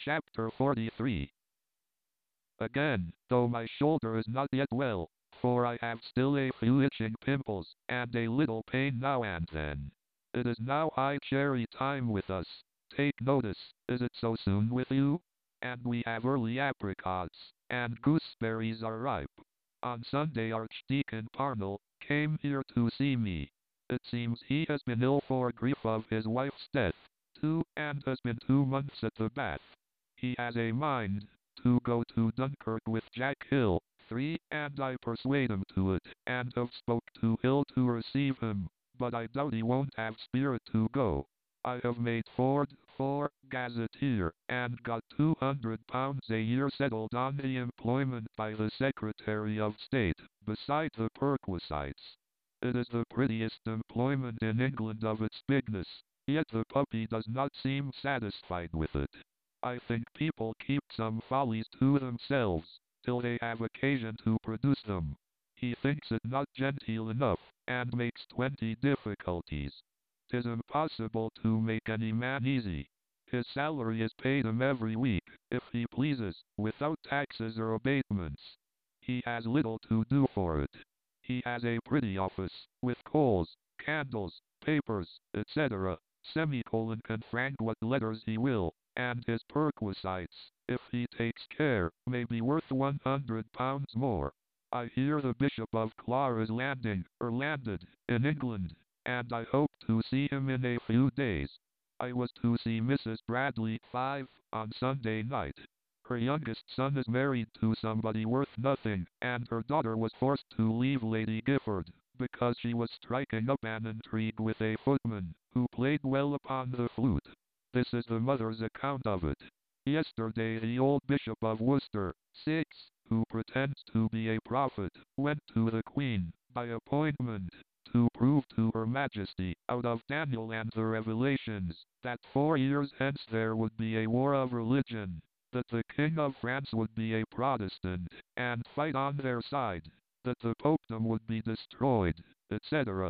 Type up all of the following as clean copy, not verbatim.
Chapter 43. Again, though my shoulder is not yet well, for I have still a few itching pimples, and a little pain now and then. It is now high cherry time with us. Take notice, is it so soon with you? And we have early apricots, and gooseberries are ripe. On Sunday Archdeacon Parnell came here to see me. It seems he has been ill for grief of his wife's death, too, and has been 2 months at the bath. He has a mind to go to Dunkirk with Jack Hill, 3, and I persuade him to it, and have spoke to Hill to receive him, but I doubt he won't have spirit to go. I have made Ford for Gazetteer, and got £200 a year settled on the employment by the Secretary of State, beside the perquisites. It is the prettiest employment in England of its bigness, yet the puppy does not seem satisfied with it. I think people keep some follies to themselves, till they have occasion to produce them. He thinks it not genteel enough, and makes 20 difficulties. 'Tis impossible to make any man easy. His salary is paid him every week, if he pleases, without taxes or abatements. He has little to do for it. He has a pretty office, with coals, candles, papers, etc., can frank what letters he will, and his perquisites, if he takes care, may be worth £100 more. I hear the Bishop of Clogher is landed, in England, and I hope to see him in a few days. I was to see Mrs. Bradley, 5, on Sunday night. Her youngest son is married to somebody worth nothing, and her daughter was forced to leave Lady Gifford, because she was striking up an intrigue with a footman, who played well upon the flute. This is the mother's account of it. Yesterday the old Bishop of Worcester, 6, who pretends to be a prophet, went to the Queen, by appointment, to prove to Her Majesty, out of Daniel and the Revelations, that 4 years hence there would be a war of religion, that the King of France would be a Protestant, and fight on their side, that the popedom would be destroyed, etc.,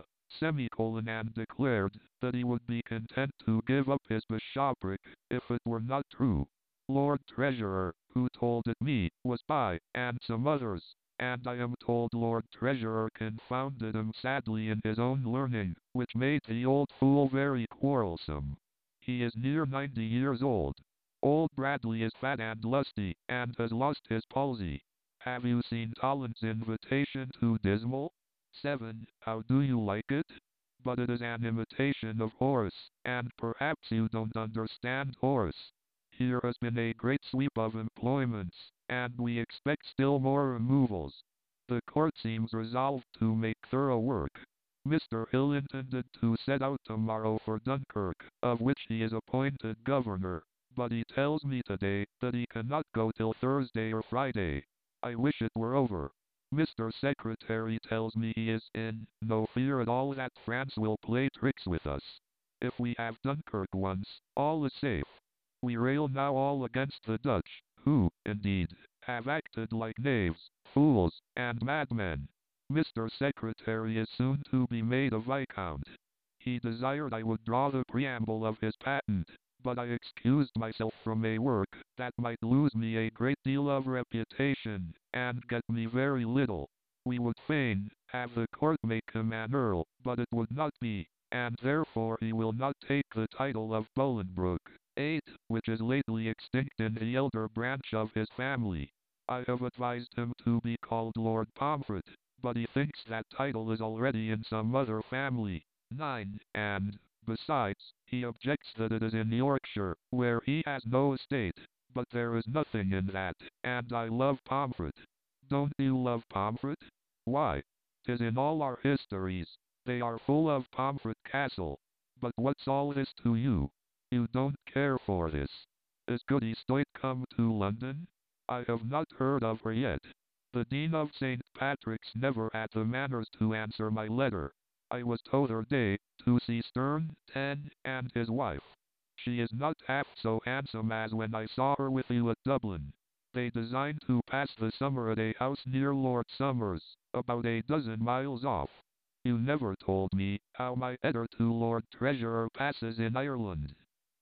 and declared that he would be content to give up his bishopric, if it were not true. Lord Treasurer, who told it me, was by, and some others, and I am told Lord Treasurer confounded him sadly in his own learning, which made the old fool very quarrelsome. He is near 90 years old. Old Bradley is fat and lusty, and has lost his palsy. Have you seen Tolland's invitation to Dismal? 7. How do you like it? But it is an imitation of Horace, and perhaps you don't understand Horace. Here has been a great sweep of employments, and we expect still more removals. The court seems resolved to make thorough work. Mr. Hill intended to set out tomorrow for Dunkirk, of which he is appointed governor, but he tells me today that he cannot go till Thursday or Friday. I wish it were over. Mr. Secretary tells me he is in no fear at all that France will play tricks with us. If we have Dunkirk once, all is safe. We rail now all against the Dutch, who, indeed, have acted like knaves, fools, and madmen. Mr. Secretary is soon to be made a Viscount. He desired I would draw the preamble of his patent, but I excused myself from a work that might lose me a great deal of reputation, and get me very little. We would fain have the court make him an earl, but it would not be, and therefore he will not take the title of Bolingbroke, 8, which is lately extinct in the elder branch of his family. I have advised him to be called Lord Pomfret, but he thinks that title is already in some other family. 9, and, besides, he objects that it is in Yorkshire, where he has no estate, but there is nothing in that, and I love Pomfret. Don't you love Pomfret? Why, 'tis in all our histories. They are full of Pomfret Castle. But what's all this to you? You don't care for this. Is Goody Stoit come to London? I have not heard of her yet. The Dean of St. Patrick's never had the manners to answer my letter. I was t'other day to see Sterne, 10, and his wife. She is not half so handsome as when I saw her with you at Dublin. They design to pass the summer at a house near Lord Somers, about a dozen miles off. You never told me how my letter to Lord Treasurer passes in Ireland.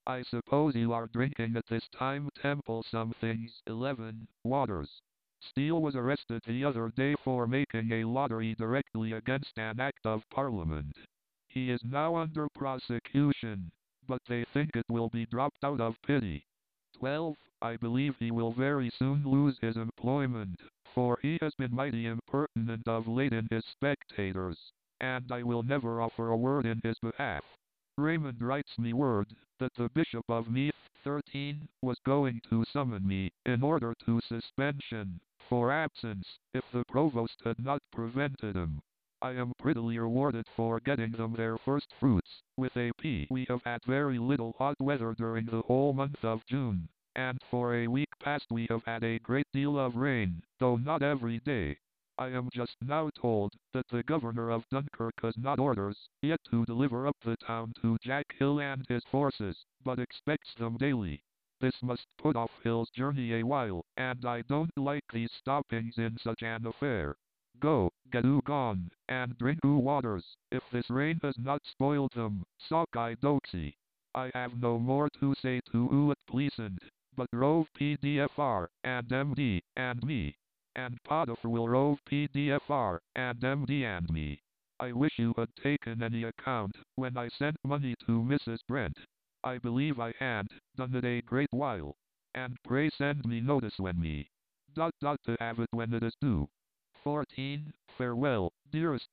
I suppose you are drinking at this time Temple somethings. 11. Waters. Steele was arrested the other day for making a lottery directly against an act of Parliament. He is now under prosecution, but they think it will be dropped out of pity. 12. I believe he will very soon lose his employment, for he has been mighty impertinent of late in his spectators, and I will never offer a word in his behalf. Raymond writes me word that the Bishop of Meath, 13, was going to summon me, in order to suspension, for absence, if the Provost had not prevented him. I am prettily rewarded for getting them their first fruits, with a P. We have had very little hot weather during the whole month of June, and for a week past we have had a great deal of rain, though not every day. I am just now told that the governor of Dunkirk has not orders yet to deliver up the town to Jack Hill and his forces, but expects them daily. This must put off Hill's journey a while, and I don't like these stoppings in such an affair. Go, get oo gone, and drink oo waters, if this rain has not spoiled them, sockeye doxy. I have no more to say to oo at pleasant, but rove PDFR, and MD, and me. And Potiphar will rove PDFR, and MD and me. I wish you had taken any account, when I sent money to Mrs. Brent. I believe I had, done it a great while. And pray send me notice when me. To have it when it is due. 14. Farewell, dearest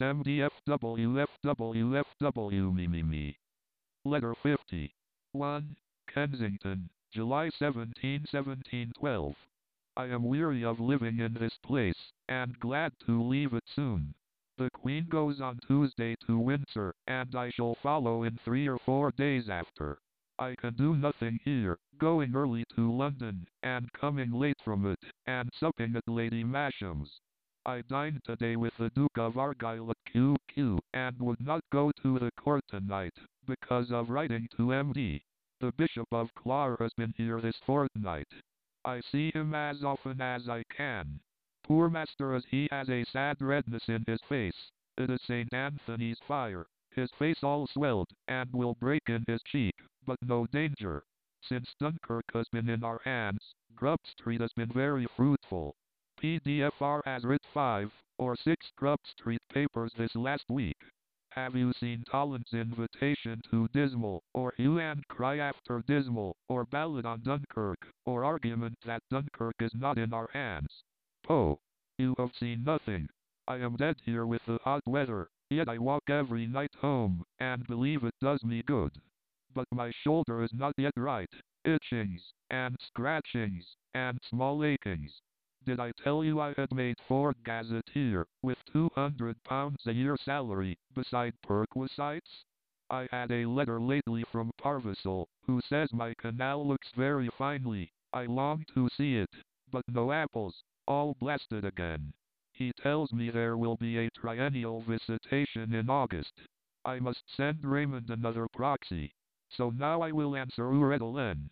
MDFWFWFW me. Letter 50. 1. Kensington, July 17, 1712. I am weary of living in this place, and glad to leave it soon. The Queen goes on Tuesday to Windsor, and I shall follow in 3 or 4 days after. I can do nothing here, going early to London, and coming late from it, and supping at Lady Masham's. I dined today with the Duke of Argyll at QQ, and would not go to the court tonight, because of writing to MD. The Bishop of Clogher has been here this fortnight. I see him as often as I can. Poor master, as he has a sad redness in his face. It is St. Anthony's fire. His face all swelled, and will break in his cheek, but no danger. Since Dunkirk has been in our hands, Grub Street has been very fruitful. PDFR has writ 5 or 6 Grub Street papers this last week. Have you seen Tolland's invitation to Dismal, or Hue and Cry after Dismal, or Ballad on Dunkirk, or argument that Dunkirk is not in our hands? Poe. You have seen nothing. I am dead here with the hot weather, yet I walk every night home, and believe it does me good. But my shoulder is not yet right, itchings, and scratchings, and small achings. Did I tell you I had made Ford Gazetteer, with £200 a year salary, beside perquisites? I had a letter lately from Parvisal, who says my canal looks very finely. I long to see it, but no apples, all blasted again. He tells me there will be a triennial visitation in August. I must send Raymond another proxy. So now I will answer Uredelen.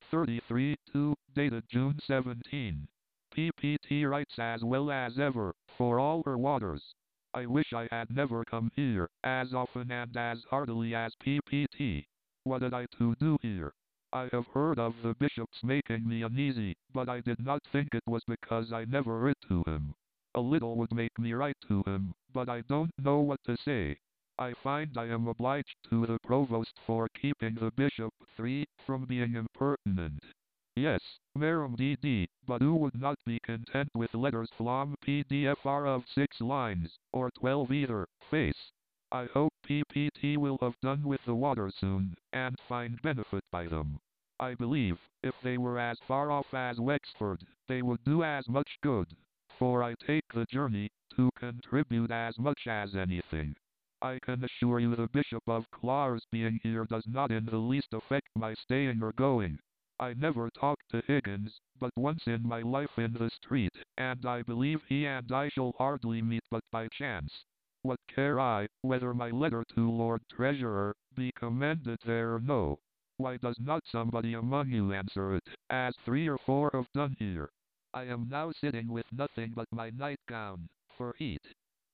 33-2, dated June 17. PPT writes as well as ever, for all her waters. I wish I had never come here, as often and as heartily as PPT. What had I to do here? I have heard of the bishop's making me uneasy, but I did not think it was because I never writ to him. A little would make me write to him, but I don't know what to say. I find I am obliged to the provost for keeping the bishop, 3, from being impertinent. Yes, Marum DD, but who would not be content with letters from PDFR of 6 lines, or 12 either, face. I hope PPT will have done with the water soon, and find benefit by them. I believe, if they were as far off as Wexford, they would do as much good, for I take the journey, to contribute as much as anything. I can assure you the Bishop of Clogher's being here does not in the least affect my staying or going. I never talked to Higgins, but once in my life in the street, and I believe he and I shall hardly meet but by chance. What care I, whether my letter to Lord Treasurer be commended there or no? Why does not somebody among you answer it, as 3 or 4 have done here? I am now sitting with nothing but my nightgown, for heat.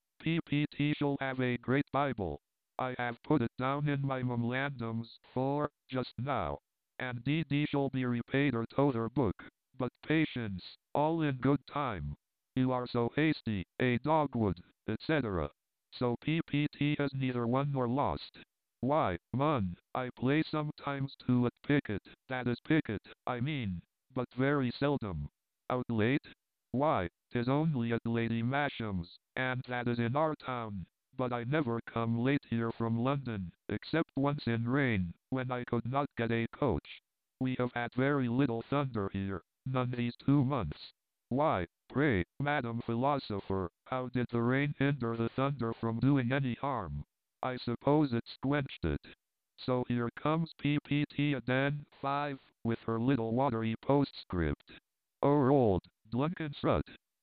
PPT shall have a great Bible. I have put it down in my memorandums for, just now. and DD shall be repaid or toter book. But patience, all in good time. You are so hasty, a dogwood, etc. So PPT has neither won nor lost. Why, man, I play sometimes too at picket, that is picket, I mean, but very seldom. Out late? Why, 'tis only at Lady Masham's, and that is in our town. But I never come late here from London, except once in rain, when I could not get a coach. We have had very little thunder here, none these 2 months. Why, pray, Madam Philosopher, how did the rain hinder the thunder from doing any harm? I suppose it squenched it. So here comes PPT again, 5, with her little watery postscript. Oh old, Drunkenstrut.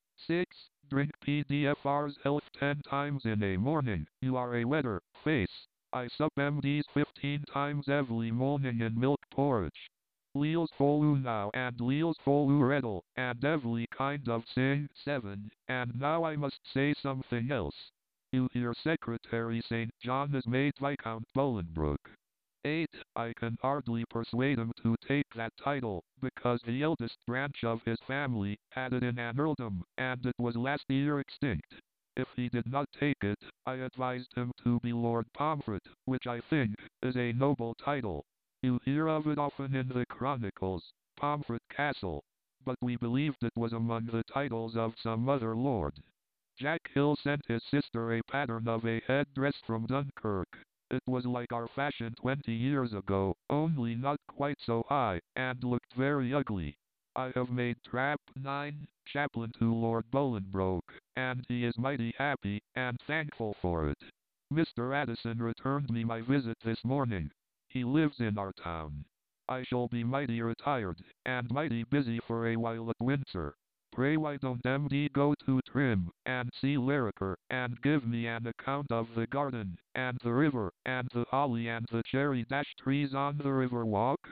6. Drink PDFR's health 10 times in a morning. You are a wetter face. I sup MD's 15 times every morning in milk porridge. Leals folu now and leals folu redel, and every kind of sing. 7. And now I must say something else. You hear Secretary St. John is made Viscount Bolingbroke. 8. I can hardly persuade him to take that title, because the eldest branch of his family had it in an earldom, and it was last year extinct. If he did not take it, I advised him to be Lord Pomfret, which I think is a noble title. You hear of it often in the chronicles, Pomfret Castle, but we believed it was among the titles of some other lord. Jack Hill sent his sister a pattern of a headdress from Dunkirk. It was like our fashion 20 years ago, only not quite so high, and looked very ugly. I have made Trap 9 chaplain to Lord Bolingbroke, and he is mighty happy and thankful for it. Mr. Addison returned me my visit this morning. He lives in our town. I shall be mighty retired, and mighty busy for a while at Windsor. Pray why don't MD go to Trim, and see Lirriker, and give me an account of the garden, and the river, and the holly and the cherry dash trees on the river walk?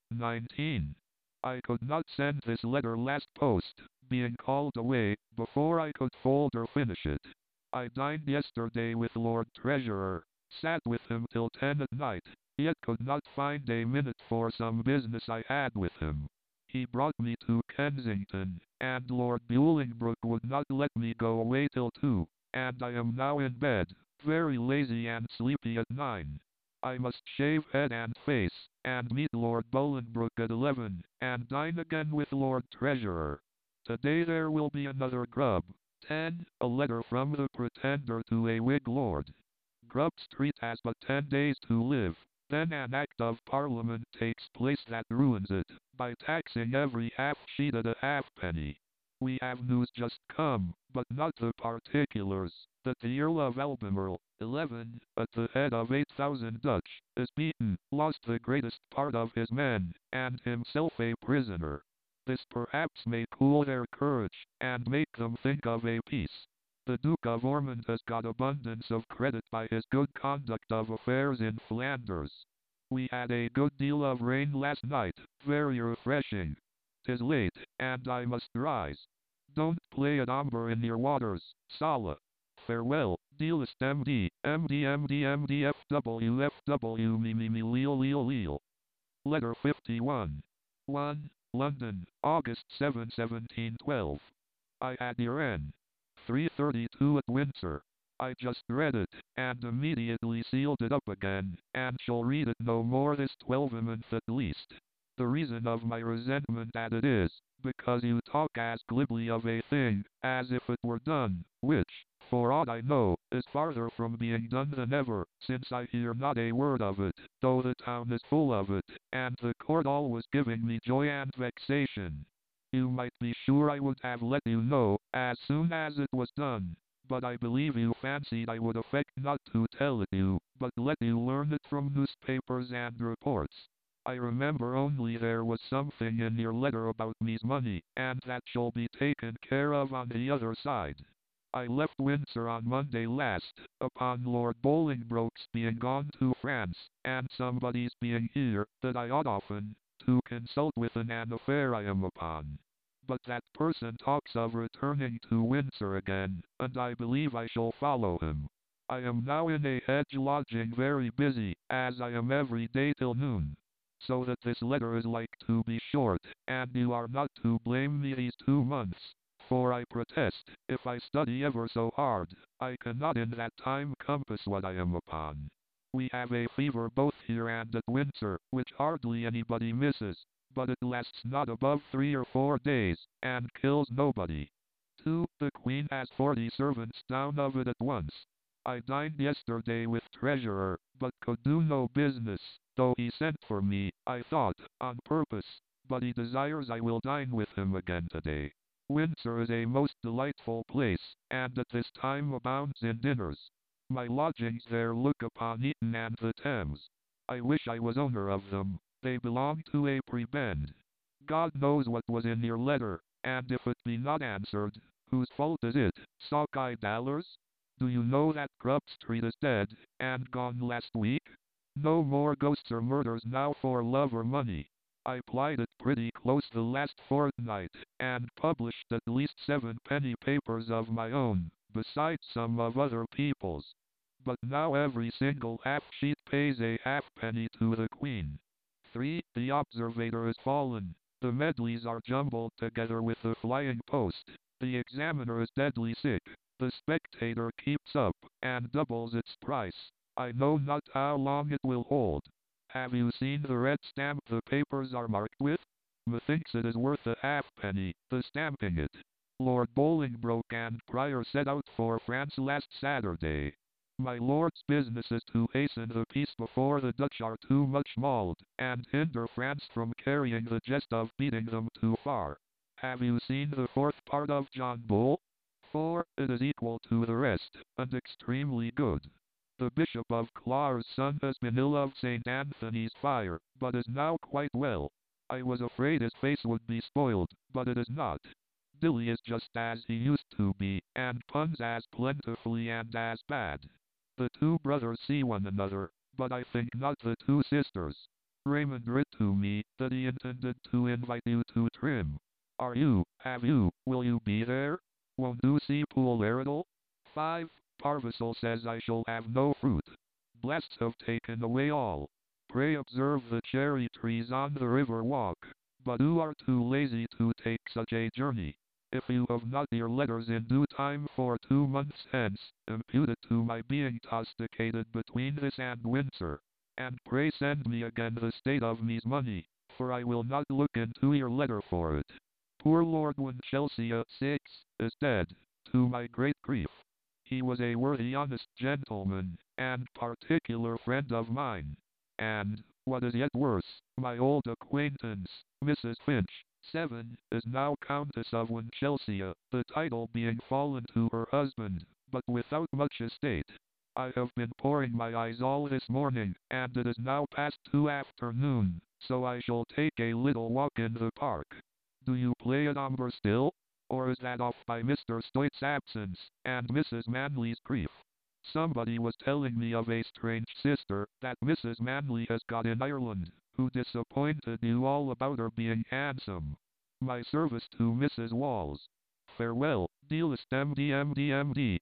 19. I could not send this letter last post, being called away, before I could fold or finish it. I dined yesterday with Lord Treasurer, sat with him till 10 at night, yet could not find a minute for some business I had with him. He brought me to Kensington, and Lord Bolingbroke would not let me go away till 2, and I am now in bed, very lazy and sleepy at 9. I must shave head and face, and meet Lord Bolingbroke at 11, and dine again with Lord Treasurer. Today there will be another grub. 10. A letter from the Pretender to a Whig Lord. Grub Street has but 10 days to live. Then an Act of Parliament takes place that ruins it, by taxing every half-sheet at a halfpenny. We have news just come, but not the particulars, that the Earl of Albemarle, 11, at the head of 8,000 Dutch, is beaten, lost the greatest part of his men, and himself a prisoner. This perhaps may cool their courage, and make them think of a peace. The Duke of Ormond has got abundance of credit by his good conduct of affairs in Flanders. We had a good deal of rain last night, very refreshing. 'Tis late, and I must rise. Don't play at Omber in your waters, Sala. Farewell, dearest MD, FW, me, Leal. Letter 51. 1. London, August 7, 1712. I had your N. 3:32 at Windsor. I just read it, and immediately sealed it up again, and shall read it no more this 12th at least. The reason of my resentment at it is, because you talk as glibly of a thing, as if it were done, which, for aught I know, is farther from being done than ever, since I hear not a word of it, though the town is full of it, and the court always giving me joy and vexation. You might be sure I would have let you know, as soon as it was done, but I believe you fancied I would affect not to tell it you, but let you learn it from newspapers and reports. I remember only there was something in your letter about me's money, and that shall be taken care of on the other side. I left Windsor on Monday last, upon Lord Bolingbroke's being gone to France, and somebody's being here, that I ought often to consult with in an affair I am upon. But that person talks of returning to Windsor again, and I believe I shall follow him. I am now in a hedge lodging very busy, as I am every day till noon. so that this letter is like to be short, and you are not to blame me these 2 months. For I protest, if I study ever so hard, I cannot in that time compass what I am upon. We have a fever both here and at Windsor, which hardly anybody misses, but it lasts not above 3 or 4 days, and kills nobody. 2. The Queen has 40 servants down of it at once. I dined yesterday with treasurer, but could do no business, though he sent for me, I thought, on purpose, but he desires I will dine with him again today. Windsor is a most delightful place, and at this time abounds in dinners. My lodgings there look upon Eton and the Thames. I wish I was owner of them. They belong to a prebend. God knows what was in your letter, and if it be not answered, whose fault is it? Sockeye Dallers? Do you know that Krupp Street is dead, and gone last week? No more ghosts or murders now for love or money. I plied it pretty close the last fortnight, and published at least 7 penny papers of my own, besides some of other people's. But now every single half-sheet pays a halfpenny to the Queen. 3. The Observator is fallen. The medleys are jumbled together with the Flying Post. The Examiner is deadly sick. The Spectator keeps up, and doubles its price. I know not how long it will hold. Have you seen the red stamp the papers are marked with? Methinks it is worth a halfpenny, the stamping it. Lord Bolingbroke and Prior set out for France last Saturday. My lord's business is to hasten the peace before the Dutch are too much mauled, and hinder France from carrying the jest of beating them too far. Have you seen the 4th part of John Bull? 4. It is equal to the rest, and extremely good. The Bishop of Clare's son has been ill of St. Anthony's fire, but is now quite well. I was afraid his face would be spoiled, but it is not. Dilly is just as he used to be, and puns as plentifully and as bad. The 2 brothers see one another, but I think not the 2 sisters. Raymond writ to me that he intended to invite you to Trim. Have you, will you be there? Won't you see Poole Eridle? 5. Parvisal says I shall have no fruit. Blasts have taken away all. Pray observe the cherry trees on the river walk, but you are too lazy to take such a journey. If you have not your letters in due time for 2 months hence, impute it to my being tosticated between this and Windsor. And pray send me again the state of me's money, for I will not look into your letter for it. Poor Lord Winchelsea 6 is dead, to my great grief. He was a worthy honest gentleman, and particular friend of mine. And, what is yet worse, my old acquaintance, Mrs. Finch, 7, is now Countess of Winchelsea, the title being fallen to her husband, but without much estate. I have been pouring my eyes all this morning, and it is now past 2 afternoon, so I shall take a little walk in the park. Do you play at Omber still? Or is that off by Mr. Stoit's absence, and Mrs. Manley's grief? Somebody was telling me of a strange sister that Mrs. Manley has got in Ireland, who disappointed you all about her being handsome. My service to Mrs. Walls. Farewell, dealest MD,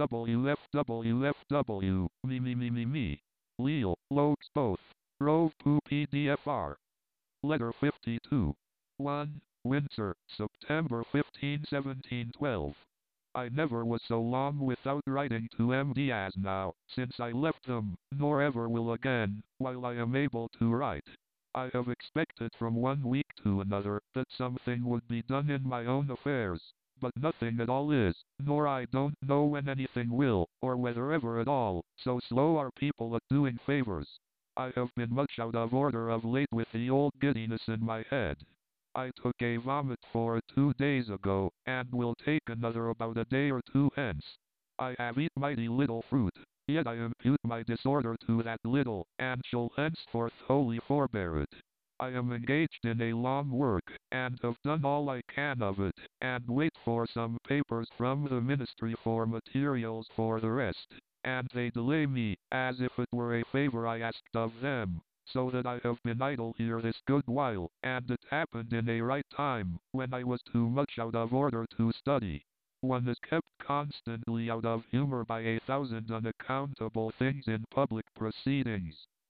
FW, me. Lille, Lokes both. Rove Poo PDFR. Letter 52. 1. Windsor, September 15, 1712. I never was so long without writing to MD as now, since I left them, nor ever will again, while I am able to write. I have expected from 1 week to another that something would be done in my own affairs, but nothing at all is, nor I don't know when anything will, or whether ever at all, so slow are people at doing favors. I have been much out of order of late with the old giddiness in my head. I took a vomit for 2 days ago, and will take another about a day or 2 hence. I have eat mighty little fruit, yet I impute my disorder to that little, and shall henceforth wholly forbear it. I am engaged in a long work, and have done all I can of it, and wait for some papers from the ministry for materials for the rest, and they delay me, as if it were a favor I asked of them. So that I have been idle here this good while, and it happened in a right time, when I was too much out of order to study. One is kept constantly out of humor by 1,000 unaccountable things in public proceedings.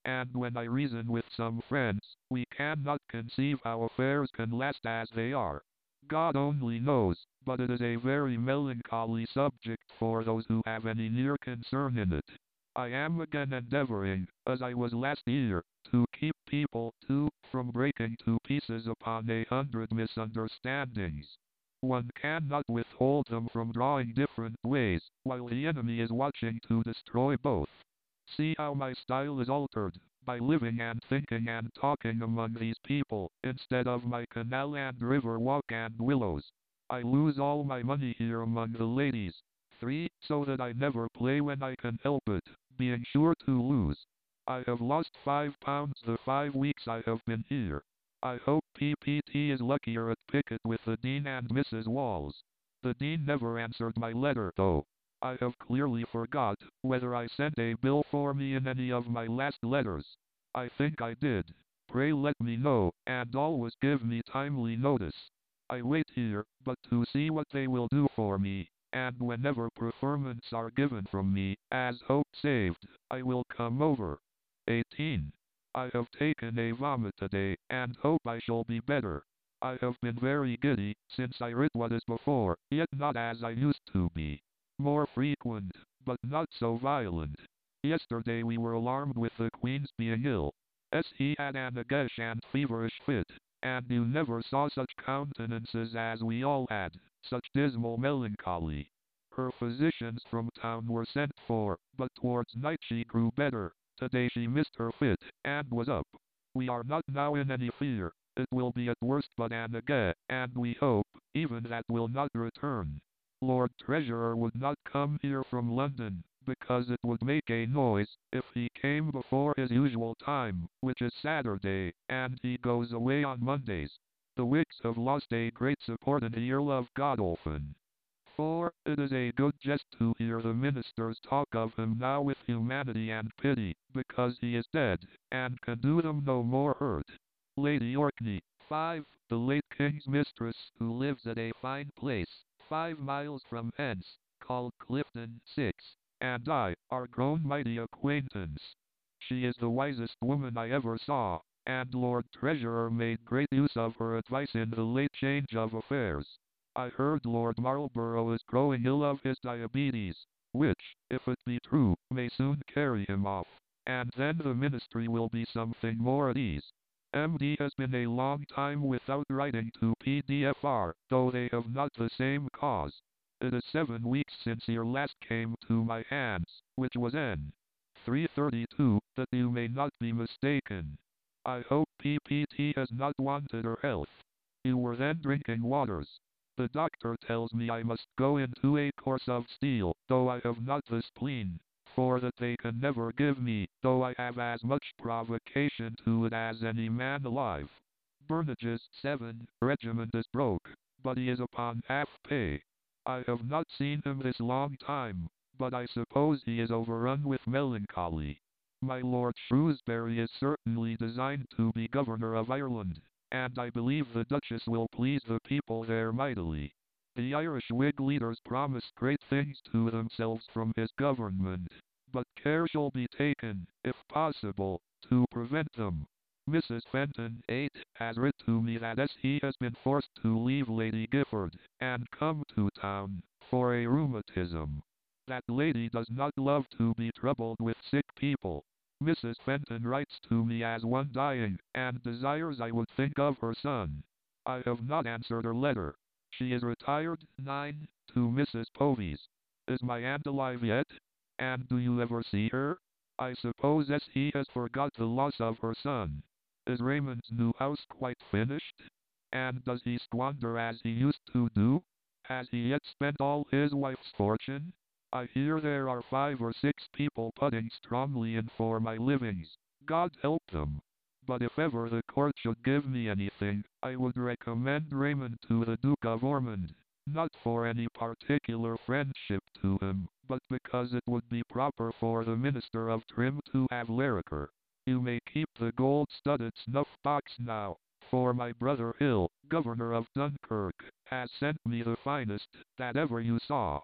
and when I reason with some friends, we cannot conceive how affairs can last as they are. God only knows, but it is a very melancholy subject for those who have any near concern in it. I am again endeavoring, as I was last year, to keep people, too, from breaking to pieces upon 100 misunderstandings. One cannot withhold them from drawing different ways, while the enemy is watching to destroy both. See how my style is altered, by living and thinking and talking among these people, instead of my canal and river walk and willows. I lose all my money here among the ladies. 3. So that I never play when I can help it, being sure to lose. I have lost £5 the 5 weeks I have been here. I hope PPT is luckier at picket with the Dean and Mrs. Walls. The Dean never answered my letter though. I have clearly forgot whether I sent a bill for me in any of my last letters. I think I did. Pray let me know, and always give me timely notice. I wait here, but to see what they will do for me, and whenever preferments are given from me, as hope saved, I will come over. 18. I have taken a vomit today, and hope I shall be better. I have been very giddy, since I writ what is before, yet not as I used to be. More frequent, but not so violent. Yesterday we were alarmed with the Queen's being ill. He had an aguish and feverish fit, and you never saw such countenances as we all had, such dismal melancholy. Her physicians from town were sent for, but towards night she grew better. Today she missed her fit, and was up. We are not now in any fear. It will be at worst but an ague, and we hope, even that will not return. Lord Treasurer would not come here from London, because it would make a noise, if he came before his usual time, which is Saturday, and he goes away on Mondays. The Whigs have lost a great support in the Earl of Godolphin. 4. It is a good jest to hear the ministers talk of him now with humanity and pity, because he is dead, and can do them no more hurt. Lady Orkney. 5. The late King's mistress, who lives at a fine place, 5 miles from hence, called Clifton. 6. And I, are grown mighty acquaintance. She is the wisest woman I ever saw, and Lord Treasurer made great use of her advice in the late change of affairs. I heard Lord Marlborough is growing ill of his diabetes, which, if it be true, may soon carry him off, and then the ministry will be something more at ease. MD has been a long time without writing to PDFR, though they have not the same cause. It is 7 weeks since your last came to my hands, which was N. 332, that you may not be mistaken. I hope PPT has not wanted her health. You were then drinking waters. The doctor tells me I must go into a course of steel, though I have not the spleen, for that they can never give me, though I have as much provocation to it as any man alive. Burnage's 7 regiment is broke, but he is upon half pay. I have not seen him this long time, but I suppose he is overrun with melancholy. My Lord Shrewsbury is certainly designed to be Governor of Ireland, and I believe the Duchess will please the people there mightily. The Irish Whig leaders promise great things to themselves from his government, but care shall be taken, if possible, to prevent them. Mrs. Fenton, 8, has writ to me that he has been forced to leave Lady Gifford, and come to town, for a rheumatism. That lady does not love to be troubled with sick people. Mrs. Fenton writes to me as one dying, and desires I would think of her son. I have not answered her letter. She is retired. 9. To Mrs. Povey's. Is my aunt alive yet? And do you ever see her? I suppose he has forgot the loss of her son. Is Raymond's new house quite finished? And does he squander as he used to do? Has he yet spent all his wife's fortune? I hear there are 5 or 6 people putting strongly in for my livings. God help them. But if ever the court should give me anything, I would recommend Raymond to the Duke of Ormond, not for any particular friendship to him, but because it would be proper for the Minister of Trim to have Lirriker. You may keep the gold-studded snuff-box now, for my brother Hill, Governor of Dunkirk, has sent me the finest that ever you saw.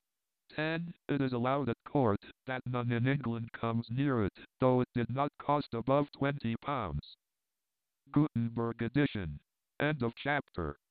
10. It is allowed at court that none in England comes near it, though it did not cost above £20. Gutenberg edition. End of chapter.